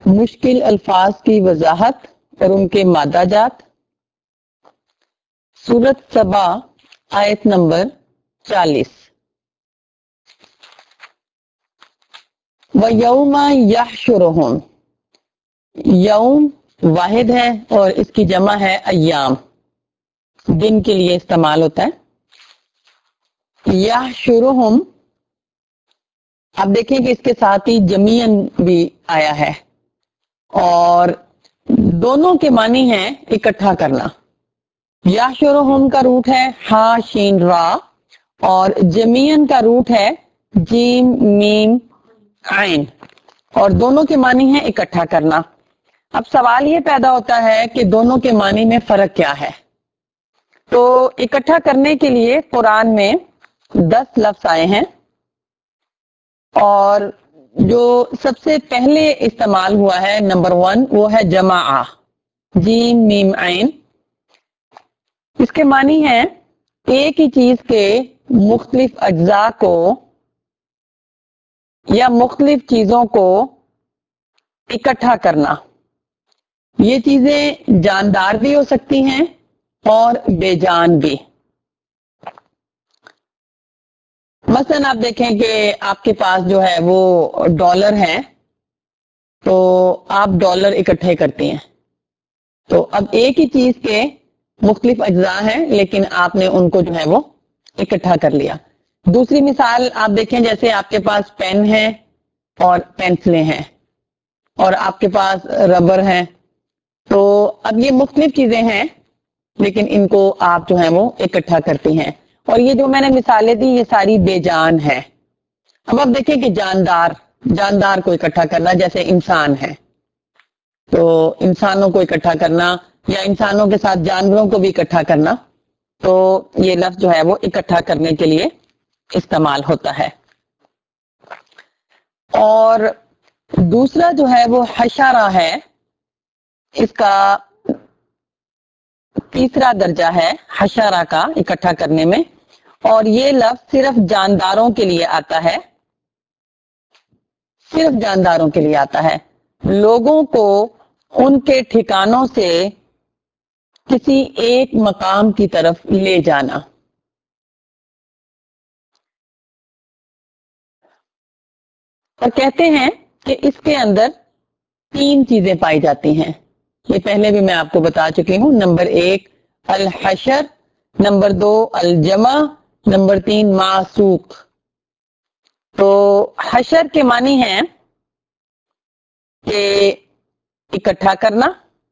مشکل الفاظ کی وضاحت اور ان کے مادہ جات۔ سورۃ سبا آیت نمبر 40۔ وَيَوْمَ يَحْشُرُهُمْ، یوم واحد ہے اور اس کی جمع ہے ایام، دن کے لیے استعمال ہوتا ہے۔ یحشرہم، آپ دیکھیں کہ اس کے ساتھ ہی جمیعن بھی آیا ہے اور دونوں کے معنی ہیں اکٹھا کرنا۔ یحشرہم کا روٹ ہے ہا شین را اور جمیعن کا روٹ ہے جیم میم عین، اور دونوں کے معنی ہیں اکٹھا کرنا۔ اب سوال یہ پیدا ہوتا ہے کہ دونوں کے معنی میں فرق کیا ہے؟ تو اکٹھا کرنے کے لیے قرآن میں 10 لفظ آئے ہیں اور جو سب سے پہلے استعمال ہوا ہے نمبر 1 وہ ہے جماع، جیم میم عین۔ اس کے معنی ہے ایک ہی چیز کے مختلف اجزاء کو یا مختلف چیزوں کو اکٹھا کرنا۔ یہ چیزیں جاندار بھی ہو سکتی ہیں اور بے جان بھی۔ مثلا آپ دیکھیں کہ آپ کے پاس جو ہے وہ ڈالر ہے تو آپ ڈالر اکٹھے کرتے ہیں، تو اب ایک ہی چیز کے مختلف اجزاء ہیں لیکن آپ نے ان کو جو ہے وہ اکٹھا کر لیا۔ دوسری مثال آپ دیکھیں، جیسے آپ کے پاس پین ہے اور پینسلیں ہیں اور آپ کے پاس ربر ہے، تو اب یہ مختلف چیزیں ہیں لیکن ان کو آپ جو ہیں وہ اکٹھا کرتی ہیں، اور یہ جو میں نے مثالیں دی یہ ساری بے جان ہے۔ اب آپ دیکھیں کہ جاندار کو اکٹھا کرنا، جیسے انسان ہے تو انسانوں کو اکٹھا کرنا یا انسانوں کے ساتھ جانوروں کو بھی اکٹھا کرنا، تو یہ لفظ جو ہے وہ اکٹھا کرنے کے لیے استعمال ہوتا ہے۔ اور دوسرا جو ہے وہ حشرہ ہے، اس کا تیسرا درجہ ہے حشرہ کا اکٹھا کرنے میں، اور یہ لفظ صرف جانداروں کے لیے آتا ہے، صرف جانداروں کے لیے آتا ہے، لوگوں کو ان کے ٹھکانوں سے کسی ایک مقام کی طرف لے جانا۔ اور کہتے ہیں کہ اس کے اندر 3 چیزیں پائی جاتی ہیں، یہ پہلے بھی میں آپ کو بتا چکی ہوں۔ نمبر 1 الحشر، نمبر 2 الجمع، نمبر 3 معسوق۔ تو حشر کے معنی ہیں کہ اکٹھا کرنا،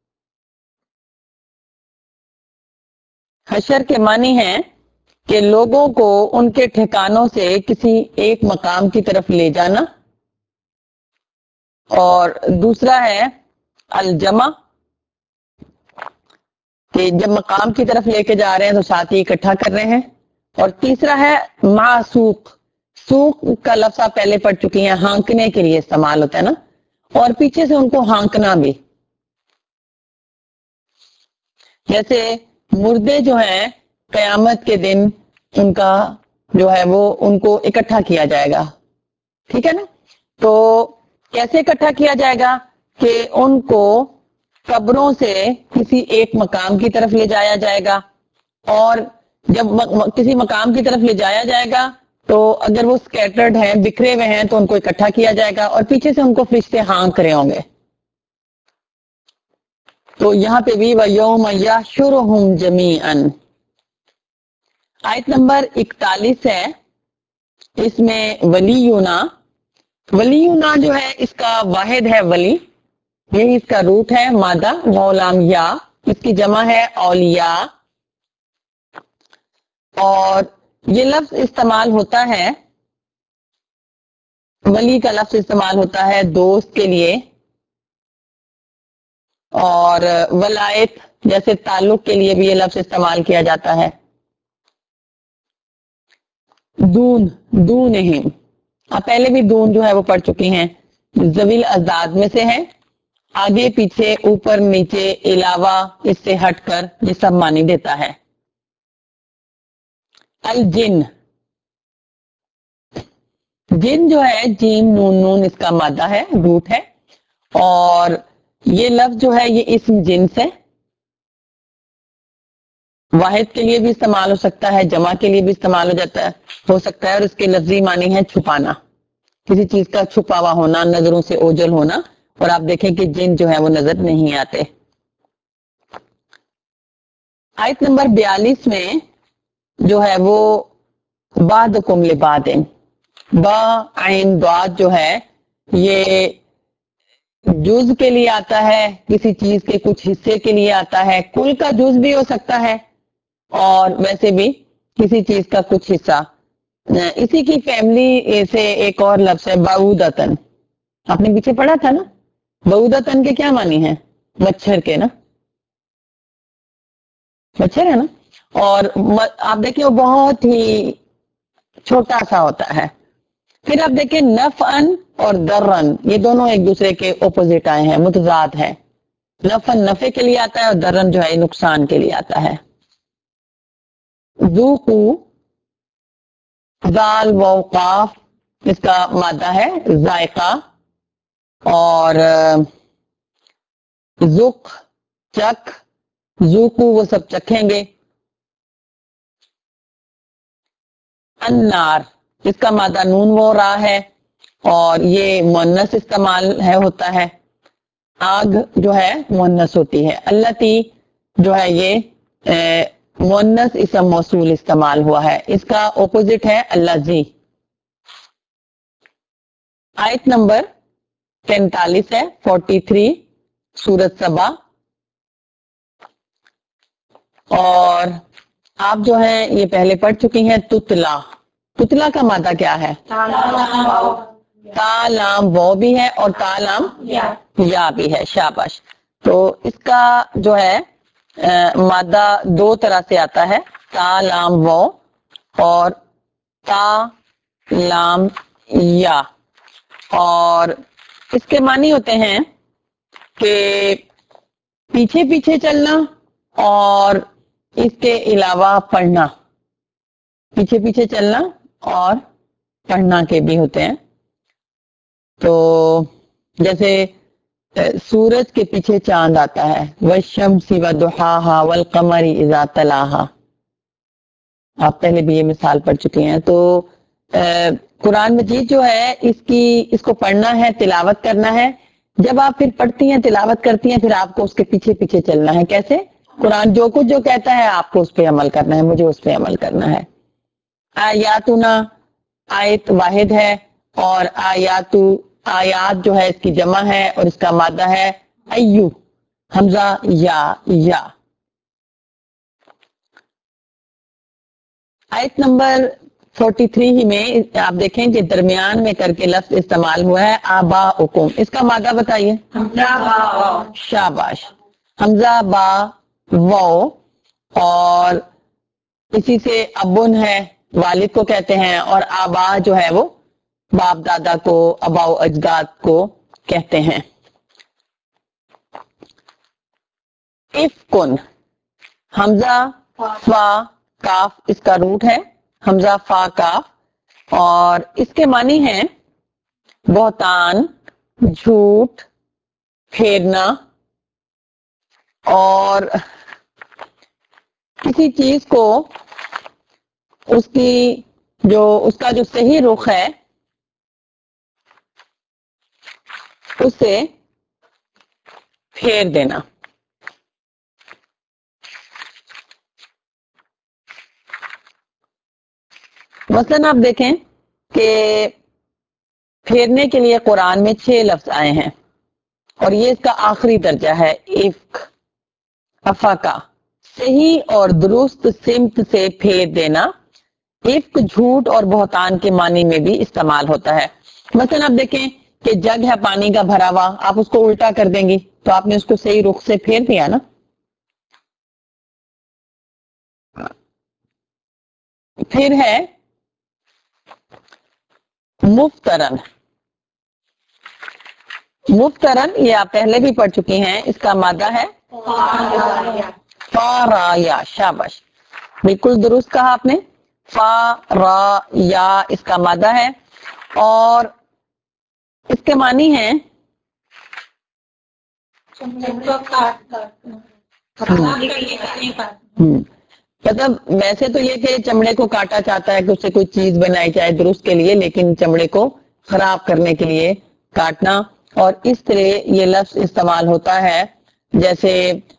حشر کے معنی ہیں کہ لوگوں کو ان کے ٹھکانوں سے کسی ایک مقام کی طرف لے جانا، اور دوسرا ہے الجمع کہ جب مقام کی طرف لے کے جا رہے ہیں تو ساتھ ہی اکٹھا کر رہے ہیں، اور تیسرا ہے معسوق۔ سوق کا لفظ آپ پہلے پڑھ چکی ہیں، ہانکنے کے لیے استعمال ہوتا ہے نا، اور پیچھے سے ان کو ہانکنا بھی، جیسے مردے جو ہیں قیامت کے دن ان کا جو ہے وہ ان کو اکٹھا کیا جائے گا، ٹھیک ہے نا؟ تو کیسے اکٹھا کیا جائے گا کہ ان کو قبروں سے کسی ایک مقام کی طرف لے جایا جائے گا، اور جب کسی مقام کی طرف لے جایا جائے گا تو اگر وہ سکیٹرڈ ہیں، بکھرے ہوئے ہیں، تو ان کو اکٹھا کیا جائے گا اور پیچھے سے ان کو فرشتے ہانک رہے ہوں گے۔ تو یہاں پہ بھی وَيَوْمَ يَحْشُرُهُمْ جَمِيعًا، آیت نمبر 41 ہے، اس میں ولینا، ولینا جو ہے اس کا واحد ہے ولی، یہی اس کا روٹ ہے مادہ غلام یا، اس کی جمع ہے اولیاء، اور یہ لفظ استعمال ہوتا ہے، ولی کا لفظ استعمال ہوتا ہے دوست کے لیے، اور ولایت جیسے تعلق کے لیے بھی یہ لفظ استعمال کیا جاتا ہے۔ دونہم، آپ پہلے بھی دون جو ہے وہ پڑھ چکی ہیں، ذویل ازداد میں سے ہیں، آگے پیچھے اوپر نیچے علاوہ اس سے ہٹ کر یہ سب معنی دیتا ہے۔ الجن، جن جو ہے جیم نون نون اس کا مادہ ہے، روٹ ہے، اور یہ لفظ جو ہے یہ اسم جنس ہے، واحد کے لیے بھی استعمال ہو سکتا ہے، جمع کے لیے بھی استعمال ہو سکتا ہے، اور اس کے لفظی معنی ہے چھپانا، کسی چیز کا چھپا ہوا ہونا، نظروں سے اوجھل ہونا، اور آپ دیکھیں کہ جن جو ہے وہ نظر نہیں آتے۔ آیت نمبر 42 میں جو ہے وہ بعدکم لبعدن، با عین دعات جو ہے یہ جز کے لیے آتا ہے، کسی چیز کے کچھ حصے کے لیے آتا ہے، کل کا جز بھی ہو سکتا ہے اور ویسے بھی کسی چیز کا کچھ حصہ۔ اسی کی فیملی سے ایک اور لفظ ہے بعودتن، آپ نے پیچھے پڑھا تھا نا، بعودتن کے کیا معنی ہیں؟ مچھر کے نا، مچھر ہے نا، اور آپ دیکھیں وہ بہت ہی چھوٹا سا ہوتا ہے۔ پھر آپ دیکھیں نفعن اور درن، یہ دونوں ایک دوسرے کے اپوزٹ آئے ہیں، متضاد ہے۔ نفعن نفع کے لیے آتا ہے اور درن جو ہے نقصان کے لیے آتا ہے۔ ذوقو، ذال وقاف، اس کا مادہ ہے ذائقہ، اور ذوق چک، ذوقو وہ سب چکھیں گے۔ النار، اس کا مادہ نون وہ رہا ہے اور یہ مؤنث استعمال ہوتا ہے، آگ جو ہے مؤنث ہوتی ہے۔ التی جو ہے یہ مؤنث اسم موصول استعمال ہوا ہے، اس کا اپوزٹ ہے الذی۔ آیت نمبر 43 ہے، 43 سورۃ سبا، اور آپ جو ہیں یہ پہلے پڑھ چکی ہیں تتلا۔ تتلا کا مادہ کیا ہے؟ تا لام وہ بھی ہے اور تا لام یا بھی ہے، شاباش۔ تو اس کا جو ہے مادہ دو طرح سے آتا ہے، تا لام وہ اور تا لام یا، اور اس کے معنی ہوتے ہیں کہ پیچھے پیچھے چلنا اور اس کے علاوہ پڑھنا، پیچھے پیچھے چلنا اور پڑھنا کے بھی ہوتے ہیں۔ تو جیسے سورج کے پیچھے چاند آتا ہے، والشمس وضحاها والقمر اذا تلاها، آپ پہلے بھی یہ مثال پڑھ چکے ہیں۔ تو قرآن مجید جو ہے اس کو پڑھنا ہے، تلاوت کرنا ہے۔ جب آپ پھر پڑھتی ہیں، تلاوت کرتی ہیں، پھر آپ کو اس کے پیچھے پیچھے چلنا ہے۔ کیسے؟ قرآن جو کچھ جو کہتا ہے آپ کو اس پہ عمل کرنا ہے، مجھے اس پہ عمل کرنا ہے۔ آیاتنا، آیت واحد ہے، اور آیات جو ہے اس کی جمع ہے اور اس کا مادہ ہے ایو، حمزہ یا۔ آیت نمبر 43 ہی میں آپ دیکھیں کہ درمیان میں کر کے لفظ استعمال ہوا ہے آباؤکم، اس کا مادہ بتائیے؟ شاباش، حمزہ با وہ، اور اسی سے ابن ہے، والد کو کہتے ہیں، اور آبا جو ہے وہ باپ دادا کو، ابا و اجداد کو کہتے ہیں۔ افکن، حمزہ فا کاف اس کا روٹ ہے، حمزہ فا کاف، اور اس کے معنی ہیں بہتان، جھوٹ، پھیرنا، اور کسی چیز کو اس کا جو صحیح رخ ہے اسے پھیر دینا۔ مثلاً آپ دیکھیں کہ پھیرنے کے لیے قرآن میں 6 لفظ آئے ہیں، اور یہ اس کا آخری درجہ ہے، افک، افاقہ، صحیح اور درست سمت سے پھیر دینا۔ افک جھوٹ اور بہتان کے معنی میں بھی استعمال ہوتا ہے۔ مثلا آپ دیکھیں کہ جگ ہے پانی کا بھرا ہوا، آپ اس کو الٹا کر دیں گی تو آپ نے اس کو صحیح رخ سے پھیر دیا نا۔ پھر ہے مفترن، مفترن یہ آپ پہلے بھی پڑھ چکی ہیں، اس کا مادہ ہے فارایا، شاباش، بالکل درست کہا آپ نے، فارایا اس کا مادہ ہے، اور اس کے معنی ہیں مطلب ویسے تو یہ کہ چمڑے کو کاٹا جاتا ہے کہ اس سے کوئی چیز بنائی جائے درست کے لیے، لیکن چمڑے کو خراب کرنے کے لیے کاٹنا، اور اس طرح یہ لفظ استعمال ہوتا ہے جیسے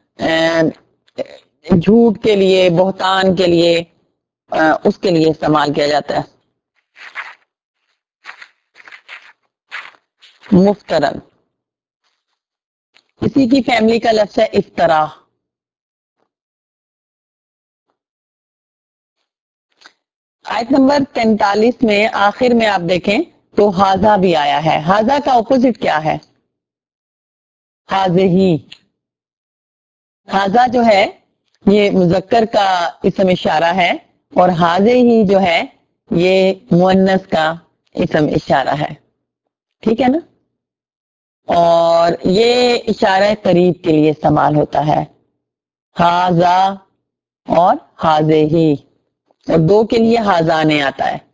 جھوٹ کے لیے، بہتان کے لیے، اس کے لیے استعمال کیا جاتا ہے۔ مفترن، اسی کی فیملی کا لفظ ہے افترا۔ آیت نمبر 43 میں آخر میں آپ دیکھیں تو ہاذا بھی آیا ہے۔ ہاذا کا اپوزٹ کیا ہے؟ ہاذہی۔ ہاذا جو ہے یہ مذکر کا اسم اشارہ ہے، اور ہاذہی جو ہے یہ مؤنث کا اسم اشارہ ہے، ٹھیک ہے نا؟ اور یہ اشارہ قریب کے لیے استعمال ہوتا ہے، ہاذا اور ہاذہی، اور دو کے لیے ہاذانے آتا ہے۔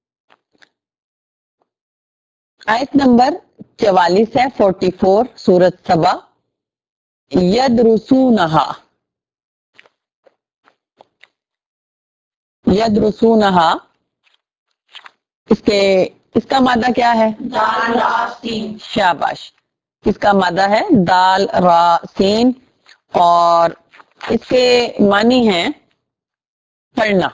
آیت نمبر 44 ہے، 44 سورۃ سبا۔ یدرسونہا، یدرسونہا، اس کا مادہ کیا ہے؟ دال را سین۔ شاباش، اس کا مادہ ہے دال را سین، اور اس کے معنی ہیں پڑھنا،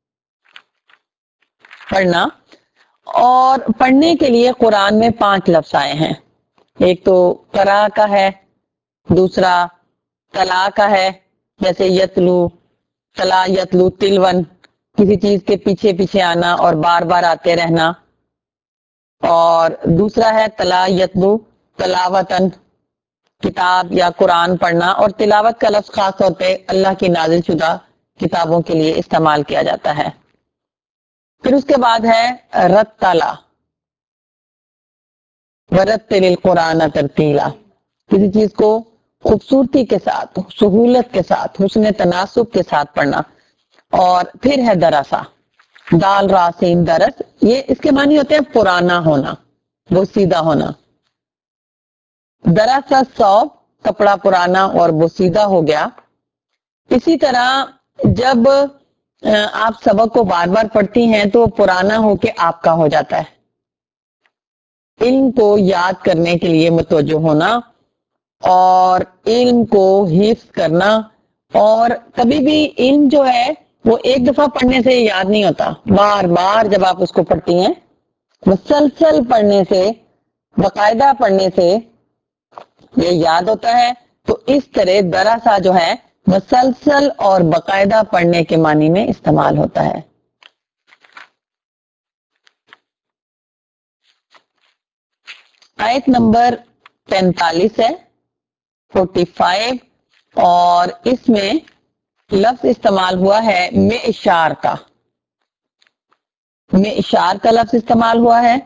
پڑھنا، اور پڑھنے کے لیے قرآن میں 5 لفظ آئے ہیں۔ ایک تو قرأ کا ہے، دوسرا تلا کا ہے، جیسے یتلو، تلا یتلو تلون، کسی چیز کے پیچھے پیچھے آنا اور بار بار آتے رہنا، اور دوسرا ہے تلا یتلو تلاوتن، کتاب یا قرآن پڑھنا، اور تلاوت کا لفظ خاص طور پہ اللہ کی نازل شدہ کتابوں کے لیے استعمال کیا جاتا ہے۔ پھر اس کے بعد ہے رتلا، ورتل القرآن ترتیلا، کسی چیز کو خوبصورتی کے ساتھ، سہولت کے ساتھ، حسن تناسب کے ساتھ پڑھنا، اور پھر ہے درسا، دال راسین درس، یہ اس کے معنی ہوتے ہیں پرانا ہونا، بوسیدہ ہونا۔ درسا صوب، کپڑا پرانا اور بوسیدہ ہو گیا۔ اسی طرح جب آپ سبق کو بار بار پڑھتی ہیں تو پرانا ہو کے آپ کا ہو جاتا ہے۔ علم کو یاد کرنے کے لیے متوجہ ہونا، اور علم کو حفظ کرنا، اور کبھی بھی علم جو ہے وہ ایک دفعہ پڑھنے سے یاد نہیں ہوتا، بار بار جب آپ اس کو پڑھتی ہیں، مسلسل پڑھنے سے، باقاعدہ پڑھنے سے یہ یاد ہوتا ہے۔ تو اس طرح درسا جو ہے مسلسل اور باقاعدہ پڑھنے کے معنی میں استعمال ہوتا ہے۔ آیت نمبر 45 ہے، 45، اور اس میں لفظ استعمال ہوا ہے معشار کا، معشار کا لفظ استعمال ہوا ہے۔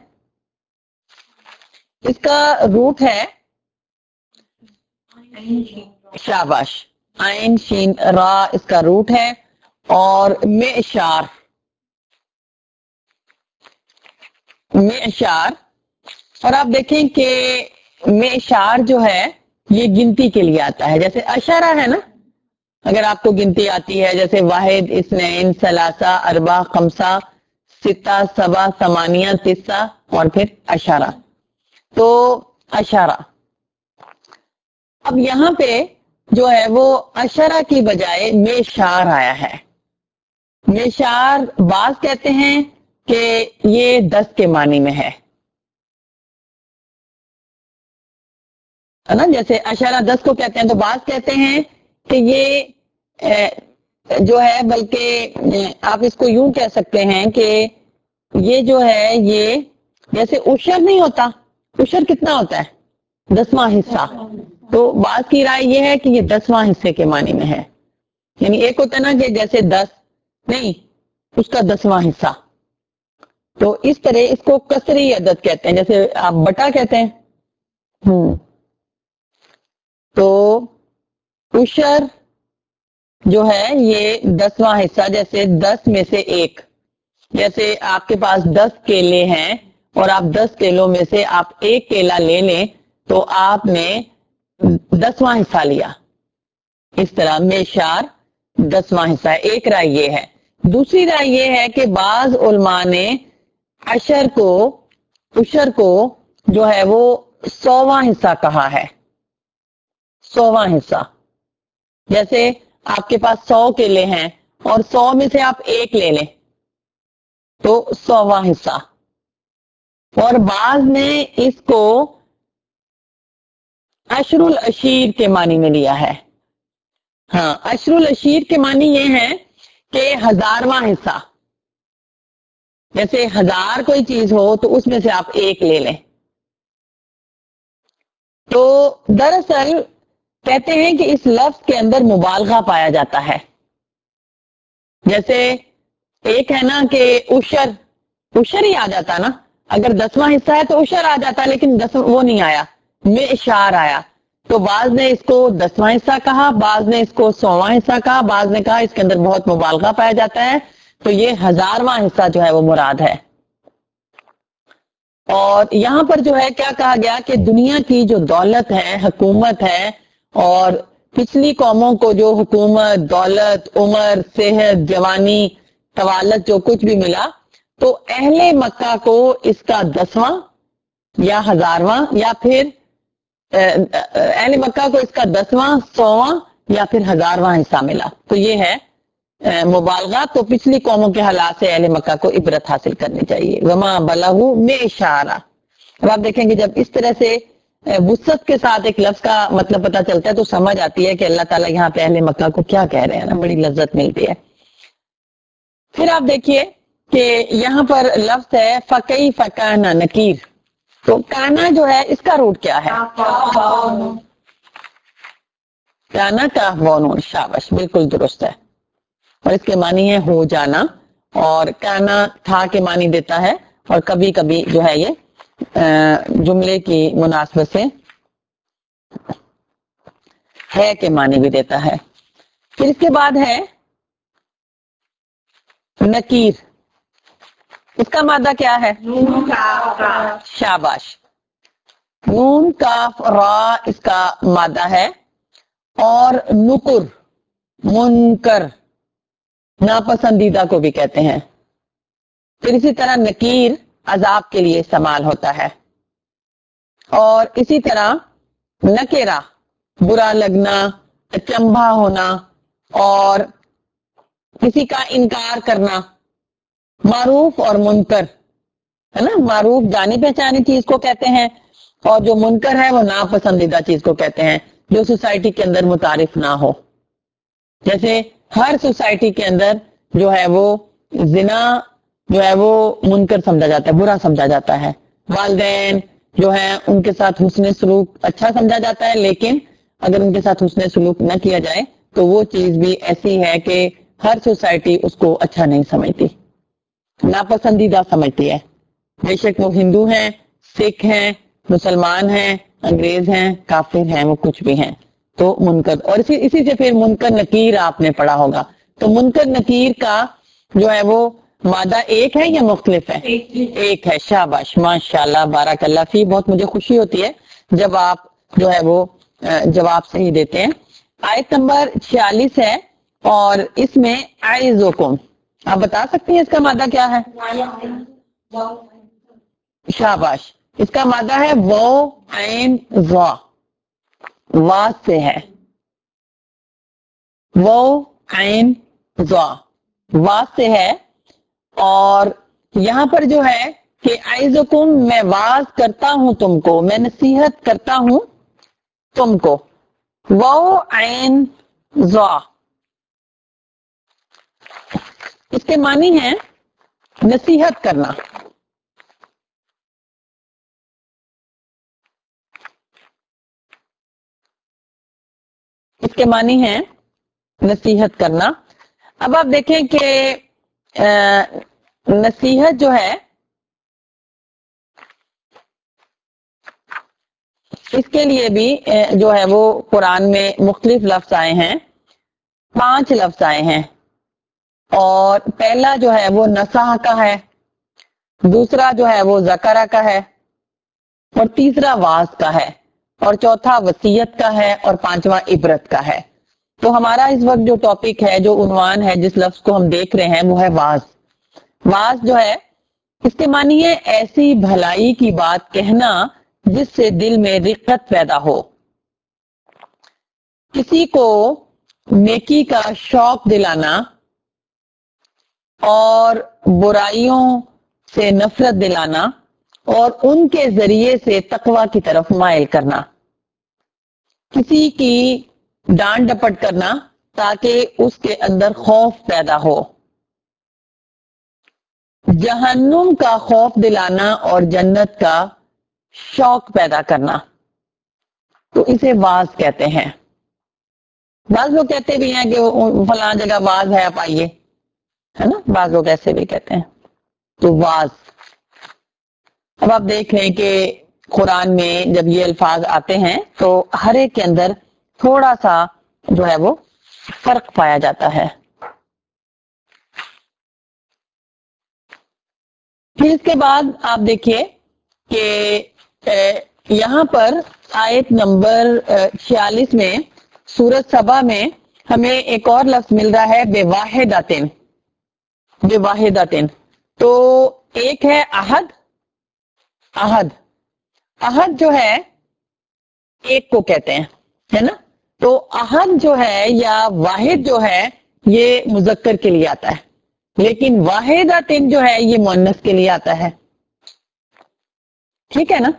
اس کا روٹ ہے، شاباش، عین شین را، اس کا روٹ ہے، اور معشار، معشار، اور آپ دیکھیں کہ معشار جو ہے یہ گنتی کے لیے آتا ہے، جیسے اشارہ ہے نا، اگر آپ کو گنتی آتی ہے جیسے واحد، اثنین، ثلاثہ، اربع، خمسہ، ستہ، سبع، ثمانیہ، تسعہ، اور پھر اشارہ، تو اشارہ۔ اب یہاں پہ جو ہے وہ اشارہ کی بجائے معشار آیا ہے۔ معشار بعض کہتے ہیں کہ یہ 10 کے معنی میں ہے نا، جیسے اشارہ 10 کو کہتے ہیں، تو بعض کہتے ہیں کہ یہ جو ہے، بلکہ آپ اس کو یوں کہہ سکتے ہیں کہ یہ جو ہے یہ جیسے عشر نہیں ہوتا، عشر کتنا ہوتا ہے؟ 10واں حصہ، تو بعض کی رائے یہ ہے کہ یہ 10واں حصے کے معنی میں ہے، یعنی ایک ہوتا ہے نا کہ جیسے 10 نہیں، اس کا 10واں حصہ، تو اس طرح اس کو کسری عدد کہتے ہیں، جیسے آپ بٹا کہتے ہیں۔ تو عشر جو ہے یہ 10واں حصہ، جیسے 10 میں سے 1، جیسے آپ کے پاس 10 کیلے ہیں اور آپ 10 کیلوں میں سے آپ 1 کیلا لے لیں، تو آپ نے 10वां हिस्सा लिया, इस तरह मेशार 10वां हिस्सा है। एक राय ये है। दूसरी राय ये है कि बाज उलमा ने उशर को जो है वो 100वां हिस्सा कहा है। 100वां हिस्सा, जैसे आपके पास 100 केले हैं और 100 में से आप एक ले लें तो 100वां हिस्सा। और बाज ने इसको अशरुल अशीर के मानी में लिया है। हाँ, अशरुल अशीर के मानी ये है कि 1000वां हिस्सा, जैसे 1000 कोई चीज हो तो उसमें से आप एक ले लें। तो दरअसल कहते हैं कि इस लफ्ज के अंदर मुबालगा पाया जाता है। जैसे एक है ना कि उशर ही आ जाता ना, अगर 10वां हिस्सा है तो उशर आ जाता, लेकिन 10 वो नहीं आया, मेशार आया। तो बाज ने इसको 10वां हिस्सा कहा, बाज ने इसको 100वां हिस्सा कहा, बाज ने कहा इसके अंदर बहुत मुबालगा पाया जाता है, तो ये 1000वां हिस्सा जो है वो मुराद है। और यहां पर जो है क्या कहा गया कि दुनिया की जो दौलत है, हुकूमत है, और पिछली कौमों को जो हुकूमत, दौलत, उम्र, सेहत, जवानी, तवालत जो कुछ भी मिला, तो अहले मक्का को इसका 10वां या 1000वां या फिर अहले मक्का को इसका 10वां, 100वां या फिर 1000वां हिस्सा मिला। तो ये है मुबालगा। तो पिछली कौमों के हालात से अहले मक्का को इबरत हासिल करनी चाहिए। वमा बलहु में इशारा। अब आप देखेंगे जब इस तरह से वुसत के साथ एक लफ्ज का मतलब पता चलता है तो समझ आती है कि अल्लाह ताला यहाँ पे अहले मक्का को क्या कह रहे हैं ना, बड़ी लज्जत मिलती है। फिर आप देखिए कि यहाँ पर लफ्ज है फकई फकाना नकीर। तो काना जो है इसका रूट क्या है? काना का वोनून, शाबाश, बिल्कुल दुरुस्त है। और इसके मानी है हो जाना, और काना था के मानी देता है, और कभी कभी जो है ये जुमले की मुनासबत से है के मानी भी देता है। फिर इसके बाद है नकीर। इसका मादा क्या है? शाबाश, नून काफ रा इसका मादा है। और नुकुर, मुनकर, नापसंदीदा को भी कहते हैं। फिर इसी तरह नकीर अजाब के लिए इस्तेमाल होता है। और इसी तरह नकेरा बुरा लगना, अचंभा होना, और किसी का इनकार करना। मारूफ और मुनकर है ना, मारूफ जानी पहचानी चीज को कहते हैं, और जो मुनकर है वो नापसंदीदा चीज को कहते हैं, जो सोसाइटी के अंदर मुतारिफ ना हो। जैसे हर सोसाइटी के अंदर जो है वो जिना जो है वो मुनकर समझा जाता है, बुरा समझा जाता है। वालिदैन जो है उनके साथ हुस्न सलूक अच्छा समझा जाता है, लेकिन अगर उनके साथ हुस्न सलूक न किया जाए तो वो चीज भी ऐसी है कि हर सोसाइटी उसको अच्छा नहीं समझती, नापसंदीदा समझती है। बेशक वो हिंदू हैं, सिख हैं, मुसलमान हैं, अंग्रेज हैं, काफिर हैं, वो कुछ भी हैं। तो मुनकर, और इसी से फिर मुनकर नकीर आपने पढ़ा होगा। तो मुनकर नकीर का जो है वो मादा एक है या मुख्तलिफ है? एक है। शाबाश, माशाल्लाह, बारकल्लाह फी। बहुत मुझे खुशी होती है जब आप जो है वो जवाब सही देते हैं। आयत नंबर 46 है, और इसमें आइज़ुकुम, आप बता सकती हैं इसका मादा क्या है? शाबाश, इसका मादा है वो ऐन ज़ा, वाज से है। वो ऐन ज़ा, वाज से है। और यहां पर जो है कि आइज़ुकुम, मैं वाज करता हूं तुमको, मैं नसीहत करता हूं तुमको। वो ऐन ज़ा, इसके मानी है नसीहत करना। इसके मानी है नसीहत करना। अब आप देखें कि नसीहत जो है इसके लिए भी जो है वो कुरान में मुख्तलिफ लफ्ज आए हैं। 5 लफ्ज आए हैं, और पहला जो है वो नसाह का है, दूसरा जो है वो जकरा का है, और तीसरा वाज का है। اور چوتھا وصیت کا ہے اور پانچواں عبرت کا ہے. تو ہمارا اس وقت جو ٹاپک ہے، جو عنوان ہے، جس لفظ کو ہم دیکھ رہے ہیں وہ ہے واز. واز جو ہے اس کے معنی ہے ایسی بھلائی کی بات کہنا جس سے دل میں رقت پیدا ہو، کسی کو نیکی کا شوق دلانا اور برائیوں سے نفرت دلانا اور ان کے ذریعے سے تقوی کی طرف مائل کرنا، کسی کی ڈانٹ ڈپٹ کرنا تاکہ اس کے اندر خوف پیدا ہو، جہنم کا خوف دلانا اور جنت کا شوق پیدا کرنا، تو اسے واز کہتے ہیں. بعض لوگ کہتے بھی ہیں کہ فلاں جگہ واز ہے، آپ آئیے، ہے نا، بعض لوگ ایسے بھی کہتے ہیں. تو واز، اب آپ دیکھ لیں کہ قرآن میں جب یہ الفاظ آتے ہیں تو ہر ایک کے اندر تھوڑا سا جو ہے وہ فرق پایا جاتا ہے. پھر اس کے بعد آپ دیکھیے کہ یہاں پر آیت نمبر 46 میں سورۃ سبا میں ہمیں ایک اور لفظ مل رہا ہے بے واحداتن. بے واحداتن تو ایک ہے عہد. عہد، عہد جو ہے ایک کو کہتے ہیں، ہے نا. تو عہد جو ہے یا واحد جو ہے یہ مذکر کے لیے آتا ہے، لیکن واحداتن جو ہے یہ مؤنث کے لیے آتا ہے. ٹھیک ہے نا.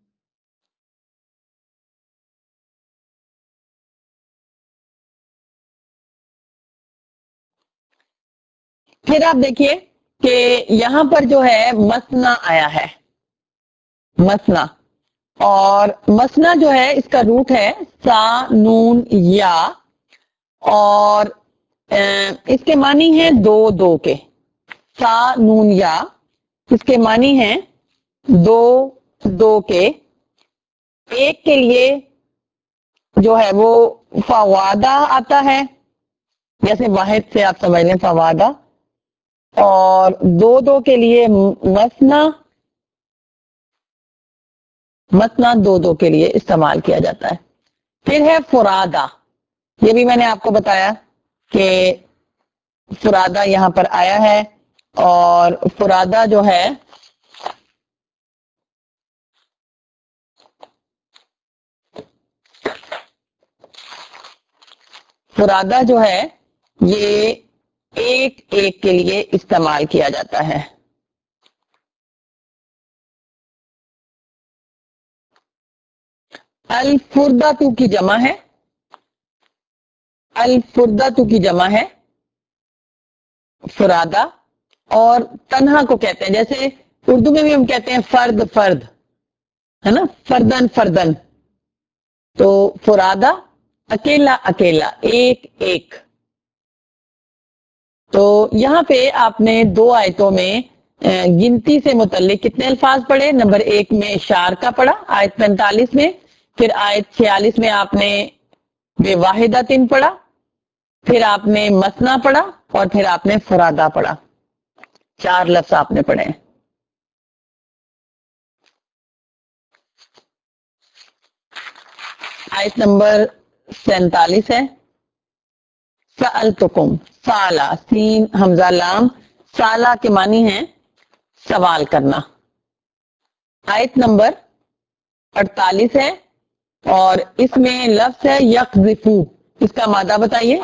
پھر آپ دیکھیے کہ یہاں پر جو ہے مسنا آیا ہے، مسنا. اور مسنا جو ہے اس کا روٹ ہے سا نون یا، اور اس کے معنی ہیں دو دو کے. سا نون یا اس کے معنی ہیں دو دو کے. ایک کے لیے جو ہے وہ فوادہ آتا ہے، جیسے واحد سے آپ سمجھ لیں فوادہ، اور دو دو کے لیے مسنا. مسنا دو دو کے لیے استعمال کیا جاتا ہے. پھر ہے فرادہ، یہ بھی میں نے آپ کو بتایا کہ فرادہ یہاں پر آیا ہے، اور فرادہ جو ہے فرادہ جو ہے یہ ایک ایک کے لیے استعمال کیا جاتا ہے. الفردہ کی جمع ہے، الفردہ کی جمع ہے فرادہ. اور تنہا کو کہتے ہیں، جیسے اردو میں بھی ہم کہتے ہیں فرد فرد، ہے نا، فردن فردن. تو فرادہ اکیلا اکیلا، ایک ایک. تو یہاں پہ آپ نے دو آیتوں میں گنتی سے متعلق کتنے الفاظ پڑھے؟ نمبر 1 میں اشار کا پڑھا آیت 45 میں، پھر آیت 46 میں آپ نے بے واحداتن پڑھا، پھر آپ نے مسنا پڑھا، اور پھر آپ نے فرادہ پڑھا. 4 لفظ آپ نے پڑھے. آیت نمبر 47 ہے سألتکم، سالا، سین حمزہ لام، سالا کے معنی ہیں سوال کرنا. آیت نمبر 48 ہے اور اس میں لفظ ہے یقذفو. اس کا مادہ بتائیے.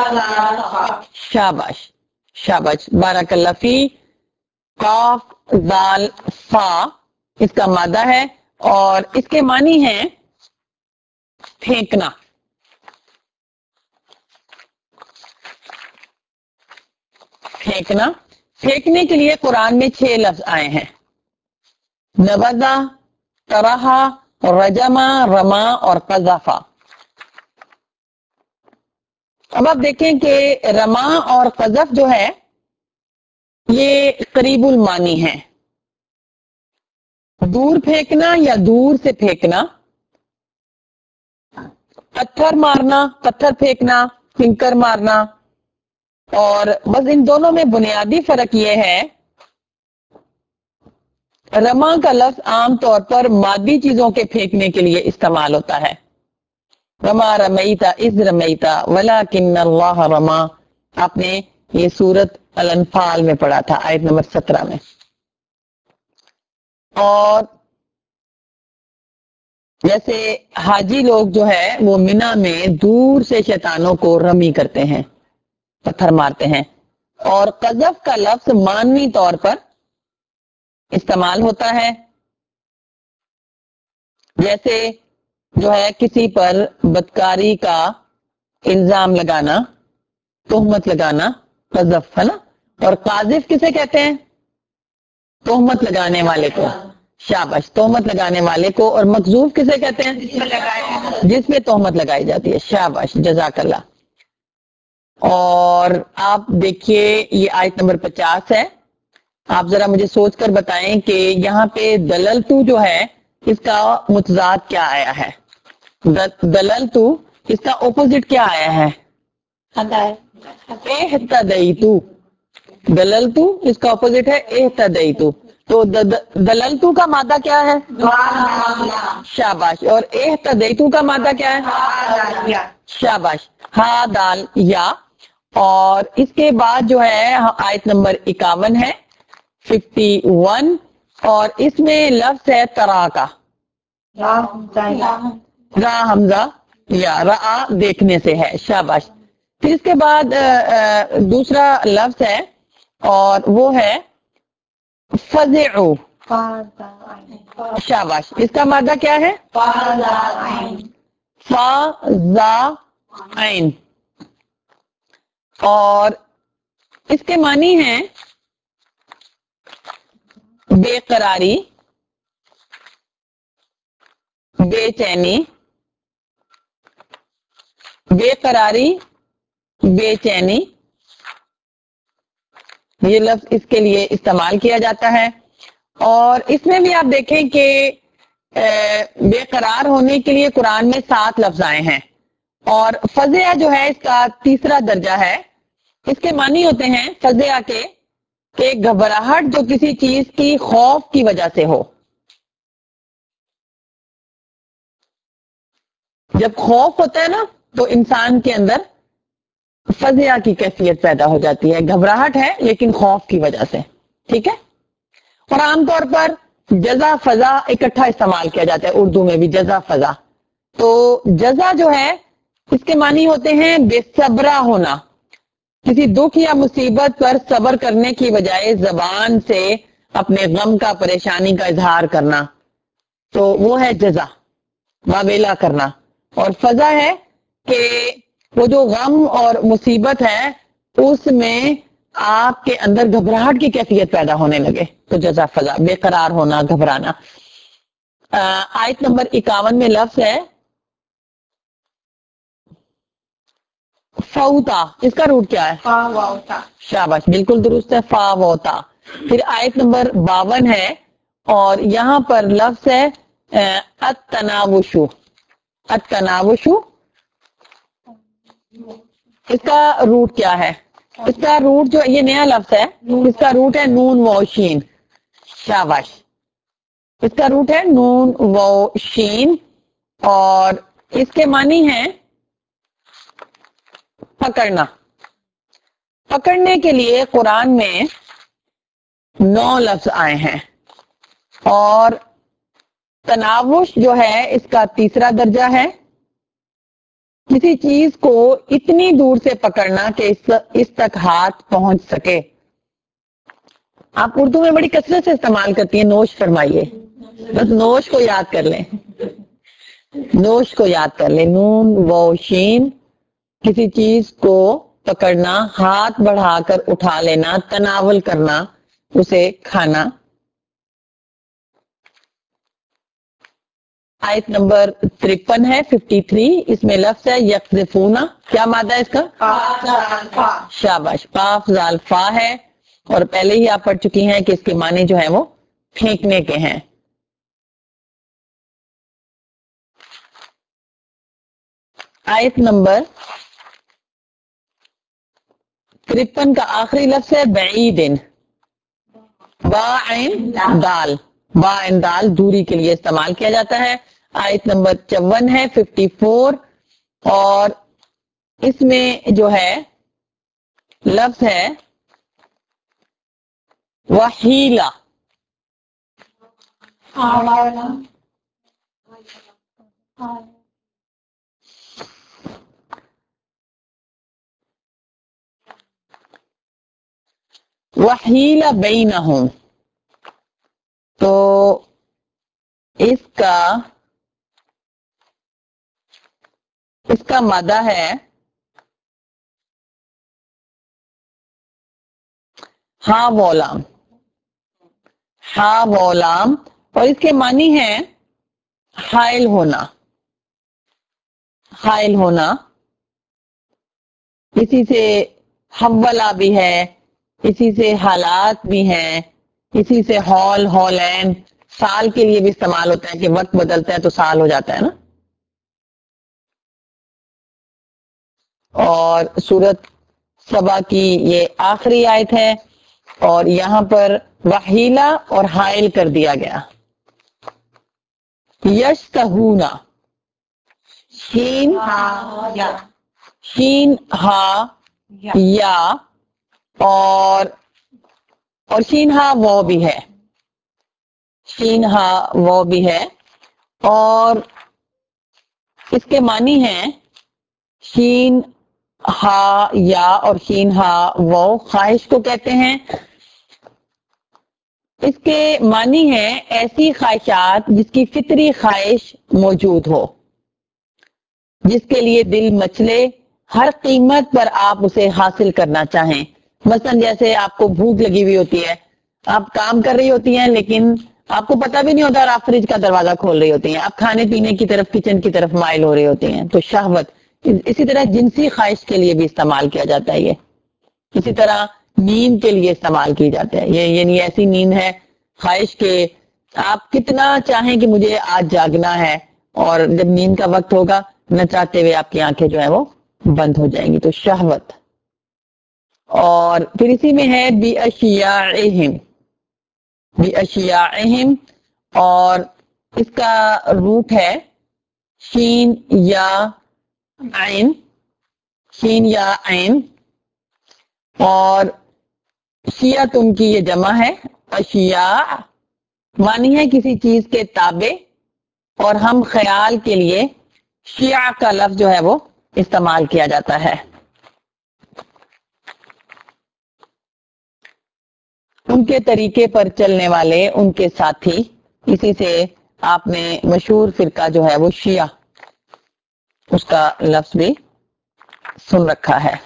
شاباش شاباش، بارک اللہ فی. قاف ذال فا اس کا مادہ ہے، اور اس کے معنی ہیں پھینکنا. پھینکنا، پھینکنے کے لیے قرآن میں 6 لفظ آئے ہیں: نبذا، طرحا، رجما، رما اور قذفا. اب آپ دیکھیں کہ رما اور قذف جو ہے یہ قریب المانی ہے. دور پھینکنا یا دور سے پھینکنا، پتھر مارنا، پتھر پھینکنا، کنکر مارنا. اور بس ان دونوں میں بنیادی فرق یہ ہے رما کا لفظ عام طور پر مادی چیزوں کے پھینکنے کے لیے استعمال ہوتا ہے. رما رمیتا اذ رمیتا ولکن اللہ رما. آپ نے یہ سورت الانفال میں پڑھا تھا آیت نمبر 17 میں. اور جیسے حاجی لوگ جو ہے وہ منا میں دور سے شیطانوں کو رمی کرتے ہیں، پتھر مارتے ہیں. اور قذف کا لفظ مانوی طور پر استعمال ہوتا ہے، جیسے جو ہے کسی پر بدکاری کا الزام لگانا، تہمت لگانا، قذف ہے نا. اور قاذف کسے کہتے ہیں؟ تہمت لگانے والے کو. شاباش، تہمت لگانے والے کو. اور مقذوف کسے کہتے ہیں؟ جس پہ تہمت لگائی جاتی ہے. شاباش، جزاک اللہ. اور آپ دیکھیے یہ آیت نمبر 50 ہے. آپ ذرا مجھے سوچ کر بتائیں کہ یہاں پہ دللتو جو ہے اس کا متضاد کیا آیا ہے؟ دللتو اس کا اپوزٹ کیا آیا ہے؟ اہتدیتو. دللتو اس کا اپوزٹ ہے اہتدیتو. تو دللتو کا مادہ کیا ہے؟ شاباش. اور اہتدیتو کا مادہ کیا ہے؟ شاباش، ہا دال یا. اور اس کے بعد جو ہے آیت نمبر 51 ہے، 51. اور اس میں لفظ ہے ترا کا. را حمزہ یا را دیکھنے سے ہے. شاباش. پھر اس کے بعد دوسرا لفظ ہے اور وہ ہے فزعو. شاباش. اس کا مادہ کیا ہے؟ فا زا عین. اور اس کے معنی ہیں بے قراری، بے چینی، بے قراری، بے چینی. یہ لفظ اس کے لیے استعمال کیا جاتا ہے. اور اس میں بھی آپ دیکھیں کہ بے قرار ہونے کے لیے قرآن میں 7 لفظ آئے ہیں. اور فزع جو ہے اس کا تیسرا درجہ ہے. اس کے معنی ہوتے ہیں فزع کے کہ گھبراہٹ جو کسی چیز کی خوف کی وجہ سے ہو. جب خوف ہوتا ہے نا تو انسان کے اندر فزع کی کیفیت پیدا ہو جاتی ہے. گھبراہٹ ہے لیکن خوف کی وجہ سے. ٹھیک ہے. اور عام طور پر جزا فضا اکٹھا استعمال کیا جاتا ہے اردو میں بھی، جزا فضا. تو جزا جو ہے اس کے معنی ہوتے ہیں بے صبرا ہونا، کسی دکھ یا مصیبت پر صبر کرنے کی بجائے زبان سے اپنے غم کا، پریشانی کا اظہار کرنا. تو وہ ہے جزا، واویلا کرنا. اور فضا ہے کہ وہ جو غم اور مصیبت ہے اس میں آپ کے اندر گھبراہٹ کی کیفیت پیدا ہونے لگے تو جزا فضا، بے قرار ہونا، گھبرانا. آیت نمبر 51 میں لفظ ہے فوتا. اس کا روٹ کیا ہے؟ شاباش، بالکل درست ہے، فا ووتا. پھر آیت نمبر 52 ہے اور یہاں پر لفظ ہے التناوشو. التناوشو اس کا روٹ کیا ہے؟ اس کا روٹ جو یہ نیا لفظ ہے اس کا روٹ ہے نون و شین. شاباش. اس کا روٹ ہے نون و شین. اور اس کے معنی ہیں پکڑنا. پکڑنے کے لیے قرآن میں 9 لفظ آئے ہیں. اور تناوش جو ہے اس کا تیسرا درجہ ہے، کسی چیز کو اتنی دور سے پکڑنا کہ اس تک ہاتھ پہنچ سکے. آپ اردو میں بڑی کثرت سے استعمال کرتی ہیں، نوش فرمائیے. بس نوش کو یاد کر لیں، نوش کو یاد کر لیں. نون و شین، کسی چیز کو پکڑنا، ہاتھ بڑھا کر اٹھا لینا، تناول کرنا، اسے کھانا. آیت نمبر 53 ہے، 53. اس میں لفظ ہے یقذفونا. کیا مادہ ہے اس کا؟ شاباش، قاف زال فا ہے. اور پہلے ہی آپ پڑھ چکی ہیں کہ اس کے معنی جو ہیں وہ پھینکنے کے ہیں. آیت نمبر 53 کا آخری لفظ ہے بعیدن. با عین دال. با اینڈ دال دوری کے لیے استعمال کیا جاتا ہے. آیت نمبر 54 ہے 54 اور اس میں جو ہے لفظ ہے وحیلہ. وحیلہ بینہم، تو اس کا مادہ ہے ہاں وولام. ہاں وولام اور اس کے معنی ہے حائل ہونا. حائل ہونا اسی سے حوالہ بھی ہے، اسی سے حالات بھی ہیں، اسی سے ہولین سال کے لیے بھی استعمال ہوتا ہے کہ وقت بدلتا ہے تو سال ہو جاتا ہے نا. اور سورت سبا کی یہ آخری آیت ہے اور یہاں پر وحیلہ اور حائل کر دیا گیا. یشتہونا، شین ہا یا اور شین ہا وہ بھی ہے. شین ہا وہ بھی ہے اور اس کے معنی ہیں شین ہا یا اور شین ہا وہ خواہش کو کہتے ہیں. اس کے معنی ہے ایسی خواہشات جس کی فطری خواہش موجود ہو، جس کے لیے دل مچلے، ہر قیمت پر آپ اسے حاصل کرنا چاہیں. مثلا جیسے آپ کو بھوک لگی ہوئی ہوتی ہے، آپ کام کر رہی ہوتی ہیں لیکن آپ کو پتہ بھی نہیں ہوتا اور آپ فریج کا دروازہ کھول رہی ہوتی ہیں، آپ کھانے پینے کی طرف کچن کی طرف مائل ہو رہی ہوتی ہیں. تو شہوت اسی طرح جنسی خواہش کے لیے بھی استعمال کیا جاتا ہے. یہ اسی طرح نیند کے لیے استعمال کی جاتا ہے. یہ یعنی ایسی نیند ہے خواہش کے آپ کتنا چاہیں کہ مجھے آج جاگنا ہے اور جب نیند کا وقت ہوگا نہ چاہتے ہوئے آپ کی آنکھیں جو ہے وہ بند ہو جائیں گی. تو شہوت. اور پھر اسی میں ہے بِأَشْيَاعِهِمْ اور اس کا روٹ ہے شین یا عین. شین یا عین اور شیعت ان کی یہ جمع ہے. اشیاء معنی ہے کسی چیز کے تابع اور ہم خیال کے لیے شیعہ کا لفظ جو ہے وہ استعمال کیا جاتا ہے. ان کے طریقے پر چلنے والے ان کے ساتھی، اسی سے آپ نے مشہور فرقہ جو ہے وہ شیعہ اس کا لفظ بھی سن رکھا ہے.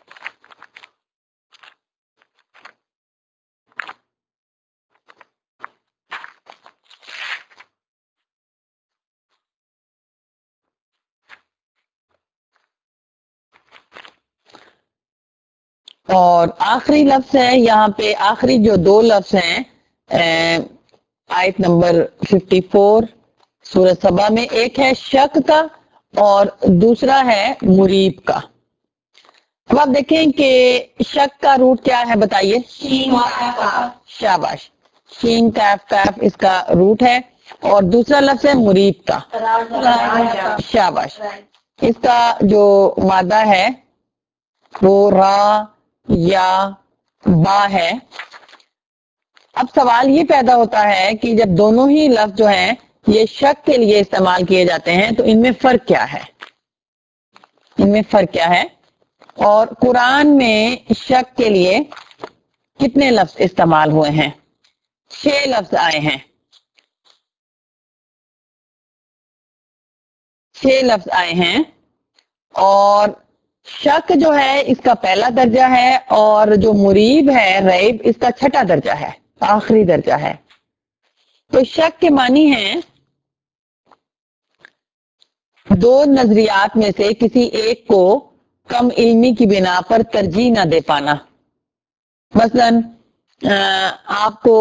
اور آخری لفظ ہے یہاں پہ، آخری جو دو لفظ ہیں آیت نمبر 54 سورۃ سبا میں، ایک ہے شک کا اور دوسرا ہے مریب کا. اب آپ دیکھیں کہ شک کا روٹ کیا ہے بتائیے. شاباش. شین کیف کیف اس کا روٹ ہے اور دوسرا لفظ ہے مریب کا. شاباش. اس کا جو مادہ ہے وہ را یا با ہے. اب سوال یہ پیدا ہوتا ہے کہ جب دونوں ہی لفظ جو ہیں یہ شک کے لیے استعمال کیے جاتے ہیں تو ان میں فرق کیا ہے. ان میں فرق کیا ہے اور قرآن میں شک کے لیے کتنے لفظ استعمال ہوئے ہیں. 6 لفظ آئے ہیں. 6 لفظ آئے ہیں اور شک جو ہے اس کا پہلا درجہ ہے اور جو مریب ہے ریب اس کا چھٹا درجہ ہے، آخری درجہ ہے. تو شک کے معنی ہیں دو نظریات میں سے کسی ایک کو کم علمی کی بنا پر ترجیح نہ دے پانا. مثلا آپ کو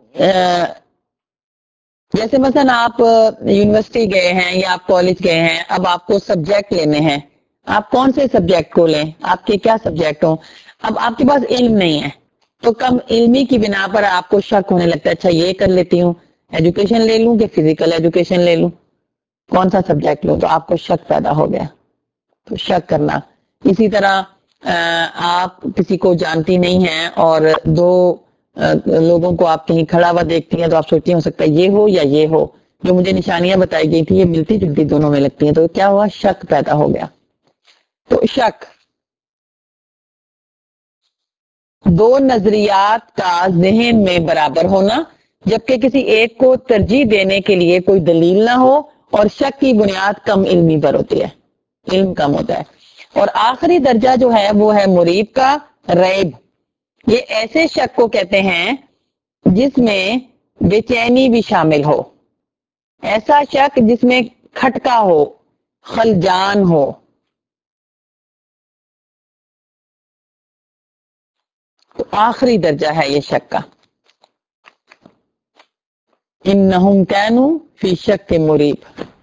جیسے مثلا آپ یونیورسٹی گئے ہیں یا آپ کالج گئے ہیں، اب آپ کو سبجیکٹ لینے ہیں، آپ کون سے سبجیکٹ کو لیں، آپ کے کیا سبجیکٹ ہوں. اب آپ کے پاس علم نہیں ہے تو کم علمی کی بنا پر آپ کو شک ہونے لگتا ہے اچھا یہ کر لیتی ہوں ایجوکیشن لے لوں کہ فزیکل ایجوکیشن لے لوں، کون سا سبجیکٹ لوں؟ تو آپ کو شک پیدا ہو گیا، تو شک کرنا. اسی طرح آپ کسی کو جانتی نہیں ہیں اور دو لوگوں کو آپ کہیں کھڑا ہوا دیکھتی ہیں تو آپ سوچتی ہیں ہو سکتا ہے یہ ہو یا یہ ہو، جو مجھے نشانیاں بتائی گئی تھی یہ ملتی جلتی دونوں میں لگتی ہیں، تو کیا ہوا؟ شک پیدا ہو گیا. تو شک دو نظریات کا ذہن میں برابر ہونا جبکہ کسی ایک کو ترجیح دینے کے لیے کوئی دلیل نہ ہو، اور شک کی بنیاد کم علمی پر ہوتی ہے، علم کم ہوتا ہے. اور آخری درجہ جو ہے وہ ہے مریب کا، ریب. یہ ایسے شک کو کہتے ہیں جس میں بے چینی بھی شامل ہو، ایسا شک جس میں کھٹکا ہو، خلجان ہو. تو آخری درجہ ہے یہ شک کا. انہم کانوا فی شک مریب.